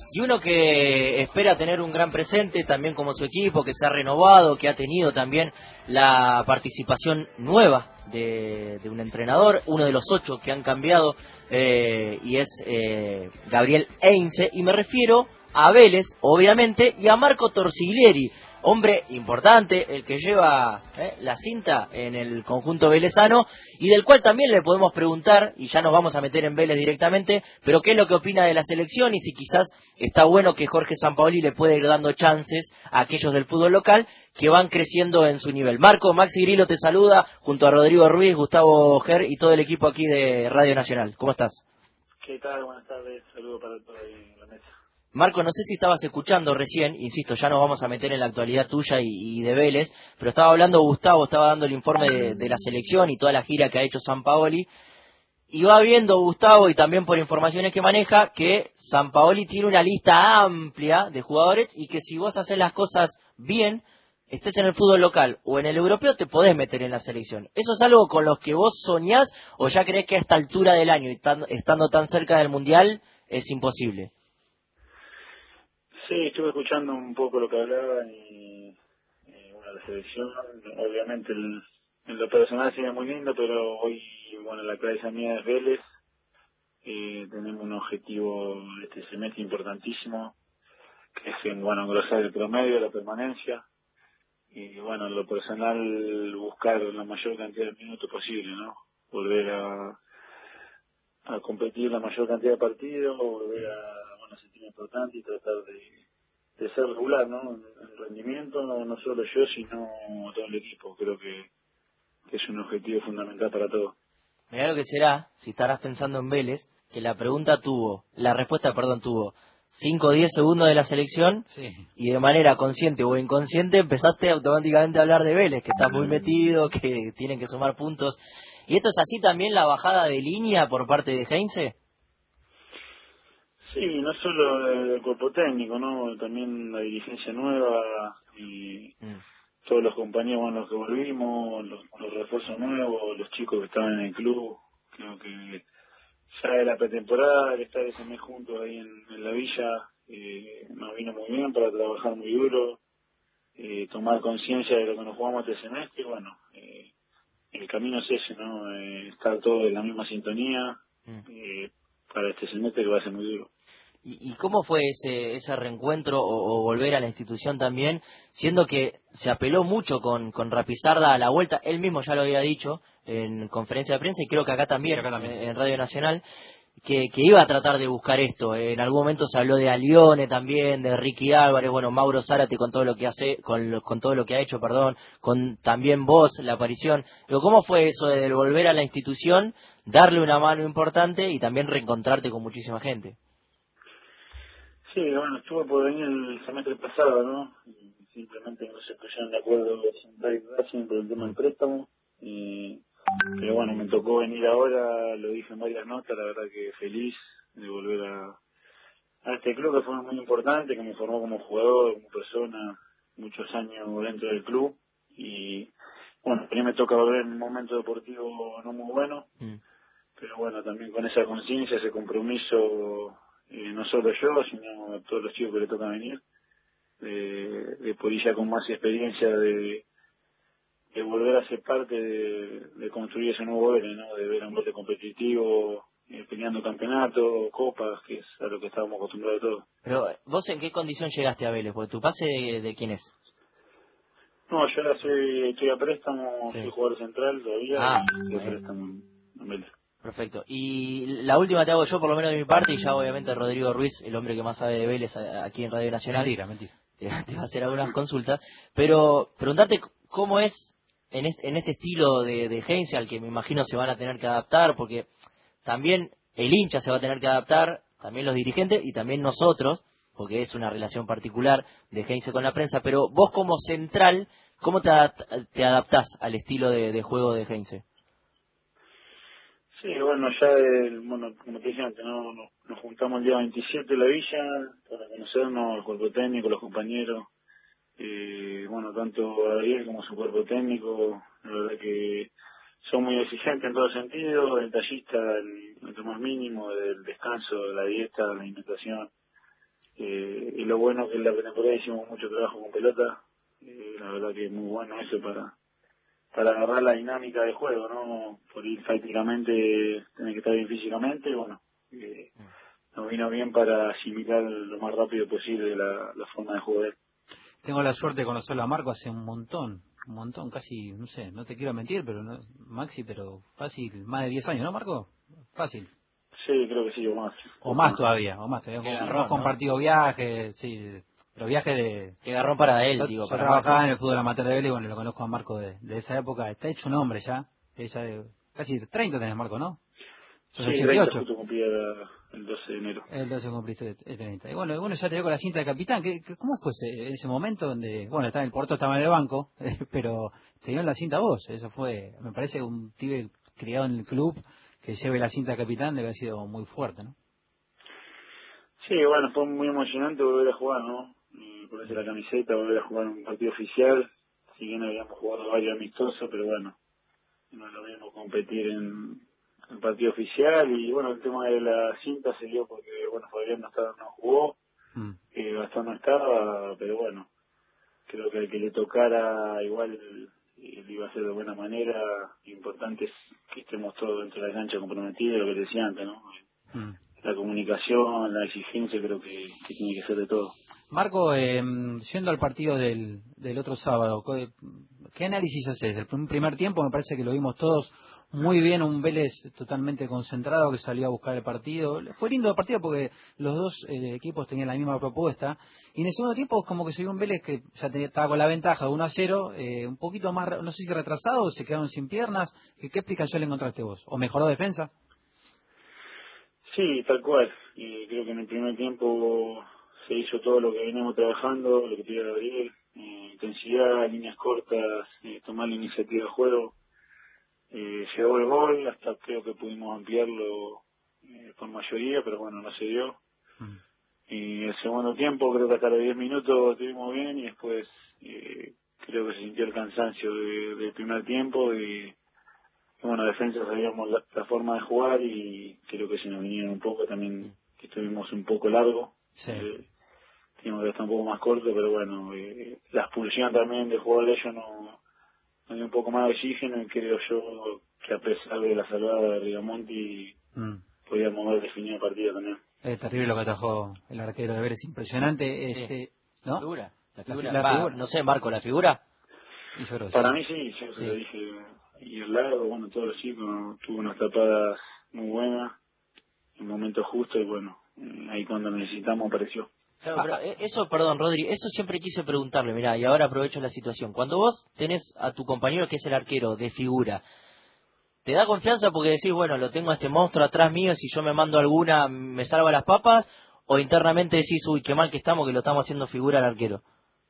Y uno que espera tener un gran presente también como su equipo, que se ha renovado, que ha tenido también la participación nueva de un entrenador, uno de los 8 que han cambiado, y es Gabriel Heinze, y me refiero a Vélez, obviamente, y a Marco Torsiglieri, hombre importante, el que lleva la cinta en el conjunto velezano, y del cual también le podemos preguntar, y ya nos vamos a meter en Vélez directamente, pero qué es lo que opina de la selección, y si quizás está bueno que Jorge Sampaoli le pueda ir dando chances a aquellos del fútbol local que van creciendo en su nivel. Marco, Maxi Grillo te saluda, junto a Rodrigo Ruiz, Gustavo Ger y todo el equipo aquí de Radio Nacional. ¿Cómo estás? ¿Qué tal? Buenas tardes. Saludos para todos ahí en la mesa. Marco, no sé si estabas escuchando recién, insisto, ya nos vamos a meter en la actualidad tuya y de Vélez, pero estaba hablando Gustavo, estaba dando el informe de la selección y toda la gira que ha hecho Sampaoli, y va viendo Gustavo, y también por informaciones que maneja, que Sampaoli tiene una lista amplia de jugadores, y que si vos haces las cosas bien, estés en el fútbol local o en el europeo, te podés meter en la selección. ¿Eso es algo con lo que vos soñás, o ya creés que a esta altura del año, y estando tan cerca del Mundial, es imposible? Sí, estuve escuchando un poco lo que hablaban y bueno, la selección, obviamente en lo personal sería muy lindo, pero hoy, bueno, la cabeza mía es Vélez. Tenemos un objetivo este semestre importantísimo, que es bueno, engrosar el promedio, la permanencia, y bueno, en lo personal buscar la mayor cantidad de minutos posible, ¿no? Volver a competir la mayor cantidad de partidos, volver a, bueno, sentirme importante y tratar de ser regular, ¿no? En rendimiento, no solo yo, sino todo el equipo. Creo que es un objetivo fundamental para todos. Mirá lo que será, si estarás pensando en Vélez, que la respuesta, perdón, tuvo 5 o 10 segundos de la selección, Sí. y de manera consciente o inconsciente empezaste automáticamente a hablar de Vélez, que está muy metido, que tienen que sumar puntos. ¿Y esto es así también la bajada de línea por parte de Heinze? Sí, no solo el cuerpo técnico, ¿no? También la dirigencia nueva y Mm. todos los compañeros con los que volvimos, los refuerzos nuevos, los chicos que estaban en el club. Creo que ya de la pretemporada, el estar ese mes juntos ahí en la villa, nos vino muy bien para trabajar muy duro, tomar conciencia de lo que nos jugamos este semestre. Y bueno, el camino es ese, ¿no? Estar todos en la misma sintonía Mm. eh, para este semestre que va a ser muy duro. ¿Y cómo fue ese reencuentro o volver a la institución también, siendo que se apeló mucho con Rapizarda a la vuelta? Él mismo ya lo había dicho en conferencia de prensa, y creo que acá Sí, también, acá también, sí. en Radio Nacional, que iba a tratar de buscar esto. En algún momento se habló de Alione también, de Ricky Álvarez, bueno, Mauro Zárate con todo lo que hace, con todo lo que ha hecho, perdón, con también vos, la aparición. Pero ¿cómo fue eso de volver a la institución, darle una mano importante y también reencontrarte con muchísima gente? Sí, bueno, estuvo por venir el semestre pasado, ¿no? Y simplemente no se pusieron de acuerdo Central y Racing por el tema Mm. del préstamo. Pero bueno, me tocó venir ahora, lo dije en varias notas, la verdad que feliz de volver a este club que fue muy importante, que me formó como jugador, como persona, muchos años dentro del club. Y bueno, a mí me toca volver en un momento deportivo no muy bueno, Mm. pero bueno, también con esa conciencia, ese compromiso, no solo yo, sino a todos los chicos que le toca venir, de por ir ya con más experiencia de volver a ser parte de construir ese nuevo Vélez, ¿no? De ver a un Vélez competitivo, peleando campeonatos, copas, que es a lo que estábamos acostumbrados todos. Pero, ¿vos en qué condición llegaste a Vélez? Porque tu pase de quién es. No, yo ahora estoy a préstamo, soy Sí. jugador central todavía Ah, y estoy a muy bien. préstamo en Vélez. Perfecto. Y la última te hago yo, por lo menos de mi parte, y ya obviamente Rodrigo Ruiz, el hombre que más sabe de Vélez aquí en Radio Nacional, Mentira, mentira. te va a hacer algunas consultas. Pero preguntarte cómo es en este estilo de Heinze, al que me imagino se van a tener que adaptar, porque también el hincha se va a tener que adaptar, también los dirigentes y también nosotros, porque es una relación particular de Heinze con la prensa. Pero vos como central, ¿cómo te adaptás al estilo de juego de Heinze? Sí, bueno, ya, bueno, como te dije antes, ¿no? Nos juntamos el día 27 en la villa para conocernos, el cuerpo técnico, los compañeros. Bueno, tanto Gabriel como su cuerpo técnico, la verdad que son muy exigentes en todo sentido, detallista en lo más mínimo, del descanso, de la dieta, la alimentación. Y lo bueno que en la pretemporada hicimos mucho trabajo con pelota, la verdad que es muy bueno eso para agarrar la dinámica del juego, ¿no? Por ir tácticamente, tener que estar bien físicamente, bueno, nos vino bien para asimilar lo más rápido posible la forma de jugar. Tengo la suerte de conocerlo a Marco hace un montón, casi, no sé, no te quiero mentir, pero no, Maxi, pero fácil, más de 10 años, ¿no, Marco? Fácil. Sí, creo que sí, o más. O más todavía. Hemos compartido viajes, sí, pero viajes de... Qué garrón para él, digo. Yo trabajaba en el fútbol amateur de Vélez y bueno, lo conozco a Marco de esa época. Está hecho un hombre ya. Casi 30 tenés, Marco, ¿no? Sí, 88. justo cumplía el 12 de enero. El 12 cumpliste el 30. Y bueno, ya te veo con la cinta de capitán. ¿Cómo fue ese momento donde, bueno, estaba en el Porto, estaba en el banco, pero te dio la cinta vos? Eso fue, me parece, un pibe criado en el club que lleve la cinta de capitán debe haber sido muy fuerte, ¿no? Sí, bueno, fue muy emocionante volver a jugar, ¿no? Ponerse la camiseta, volver a jugar un partido oficial. Si bien habíamos jugado varios amistosos, pero bueno, no es lo mismo competir en el partido oficial. Y bueno, el tema de la cinta se dio porque, bueno, Fabián no jugó, Gastón no estaba, pero bueno, creo que al que le tocara igual lo iba a hacer de buena manera. Lo importante es que estemos todos dentro de la cancha comprometidos, lo que te decía antes, ¿no? La comunicación, la exigencia, creo que tiene que ser de todo. Marco, yendo al partido del otro sábado, ¿qué análisis haces? Del primer tiempo me parece que lo vimos todos muy bien, un Vélez totalmente concentrado que salió a buscar el partido. Fue lindo el partido porque los dos equipos tenían la misma propuesta. Y en el segundo tiempo como que se vio un Vélez que ya estaba con la ventaja de 1-0, un poquito más, no sé si retrasado o se quedaron sin piernas. ¿Qué explicación le encontraste vos? ¿O mejoró defensa? Sí, tal cual. Y creo que en el primer tiempo se hizo todo lo que veníamos trabajando, lo que pidió Gabriel, intensidad, líneas cortas, tomar la iniciativa de juego. Llegó el gol, hasta creo que pudimos ampliarlo por mayoría, pero bueno, no se dio. Y el segundo tiempo, creo que hasta los 10 minutos estuvimos bien y después creo que se sintió el cansancio del primer tiempo y bueno, defensa sabíamos la forma de jugar y creo que se nos vinieron un poco también, que estuvimos un poco largo. Sí. Teníamos que estar un poco más corto, pero bueno, la expulsión también de jugador de ellos nos dio un poco más de oxígeno y creo yo que a pesar de la salvada de Rigamonti podíamos haber definido el partido también. Es terrible lo que atajó el arquero de Vélez, impresionante. ¿No? La figura. No sé, Marco, ¿la figura? Y yo creo que Para sí. mí sí, yo se lo dije. Y el largo, bueno, todos los chicos, tuvo unas tapadas muy buenas, en momentos justos y bueno, ahí cuando necesitamos apareció. Claro, pero eso, perdón, Rodri, eso siempre quise preguntarle, mirá, y ahora aprovecho la situación. Cuando vos tenés a tu compañero que es el arquero de figura, ¿te da confianza porque decís, bueno, lo tengo a este monstruo atrás mío, si yo me mando alguna, me salva las papas? ¿O internamente decís, uy, qué mal que lo estamos haciendo figura al arquero?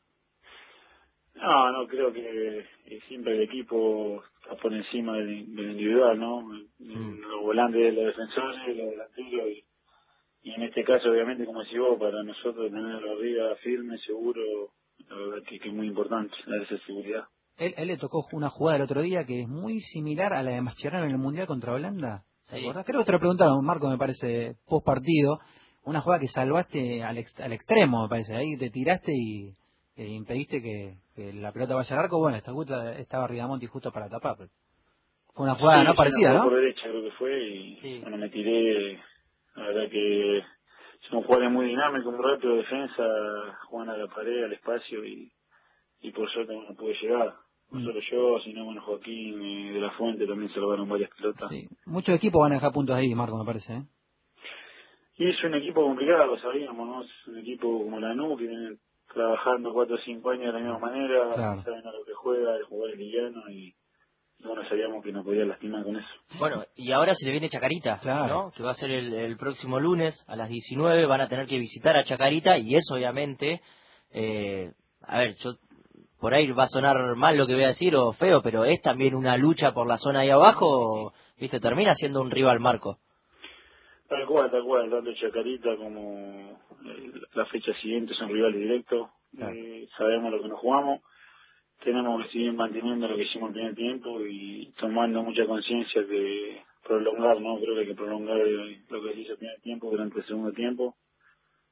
No, creo que siempre el equipo está por encima del individual, ¿no? Los volantes de los defensores, los delanteros y en este caso, obviamente, como decís vos, para nosotros tenerlo arriba firme, seguro, la verdad que es muy importante, dar esa seguridad. Él le tocó una jugada el otro día que es muy similar a la de Mascherano en el Mundial contra Holanda. ¿Te acordás? Creo que te lo preguntaron, Marco, me parece, post partido. Una jugada que salvaste al extremo, me parece. Ahí te tiraste y impediste que la pelota vaya al arco. Bueno, estaba Ridamonti justo para tapar. Pero fue una jugada no parecida, ¿no? Por derecha creo que fue y bueno, me tiré. La verdad que son jugadores muy dinámicos, muy rápido de defensa, juegan a la pared, al espacio y por suerte no pude llegar. No solo yo, sino bueno, Joaquín de la Fuente también salvaron varias pelotas. Sí. Muchos equipos van a dejar puntos ahí, Marco, me parece, ¿eh? Y es un equipo complicado, lo sabíamos, ¿no? Es un equipo como la NU que viene trabajando 4 o 5 años de la misma manera, saben a lo que juega, el jugador es liviano y bueno, sabíamos que nos podía lastimar con eso. Bueno, y ahora se le viene Chacarita, ¿no? Que va a ser el próximo lunes a las 19, van a tener que visitar a Chacarita y eso obviamente, a ver, por ahí va a sonar mal lo que voy a decir o feo, pero es también una lucha por la zona ahí abajo, ¿viste? Termina siendo un rival, Marco. Tal cual, tanto Chacarita como la fecha siguiente son rivales directos, sabemos lo que nos jugamos, tenemos que seguir manteniendo lo que hicimos el primer tiempo y tomando mucha conciencia de prolongar, ¿no? Creo que hay que prolongar lo que se hizo el primer tiempo durante el segundo tiempo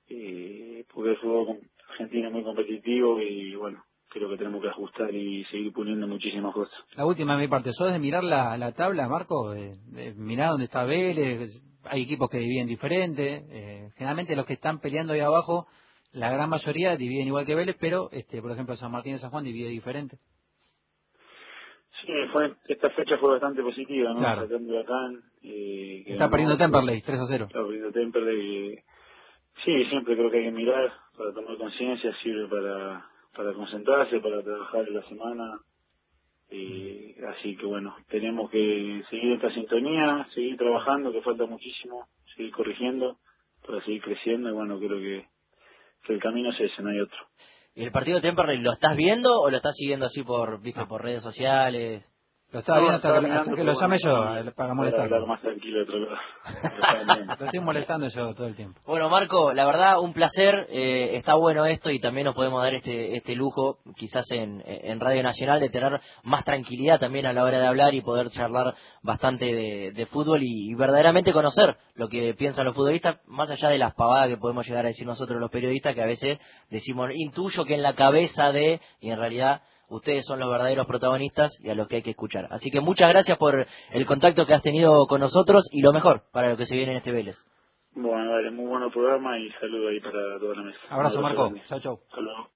porque el fútbol argentino es muy competitivo y bueno, creo que tenemos que ajustar y seguir puliendo muchísimas cosas. La última de mi parte, ¿sos de mirar la tabla, Marco? Mirar dónde está Vélez, hay equipos que dividen diferente, generalmente los que están peleando ahí abajo, la gran mayoría dividen igual que Vélez, pero por ejemplo San Martín de San Juan divide diferente. Sí, esta fecha fue bastante positiva, ¿no? Claro. Sacando Huracán, Está perdiendo Temperley, 3-0. Está perdiendo Temperley. Sí, siempre creo que hay que mirar para tomar conciencia, sirve para concentrarse, para trabajar en la semana. Así que bueno, tenemos que seguir esta sintonía, seguir trabajando, que falta muchísimo, seguir corrigiendo para seguir creciendo y bueno, creo que el camino es ese, no hay otro. ¿Y el partido de Temperley lo estás viendo o lo estás siguiendo así por redes sociales? Lo estaba viendo hasta mirando, que lo llame yo para hablar molestarlo. más tranquilo de otro lado. Lo estoy molestando yo todo el tiempo. Bueno, Marco, la verdad, un placer. Está bueno esto y también nos podemos dar este lujo, quizás en Radio Nacional, de tener más tranquilidad también a la hora de hablar y poder charlar bastante de fútbol y verdaderamente conocer lo que piensan los futbolistas, más allá de las pavadas que podemos llegar a decir nosotros los periodistas, que a veces decimos, intuyo que en la cabeza y en realidad ustedes son los verdaderos protagonistas y a los que hay que escuchar. Así que muchas gracias por el contacto que has tenido con nosotros y lo mejor para lo que se viene en este Vélez. Bueno, dale, muy bueno programa y saludo ahí para toda la mesa. Abrazo, Marco. Chau, chau. Hasta luego.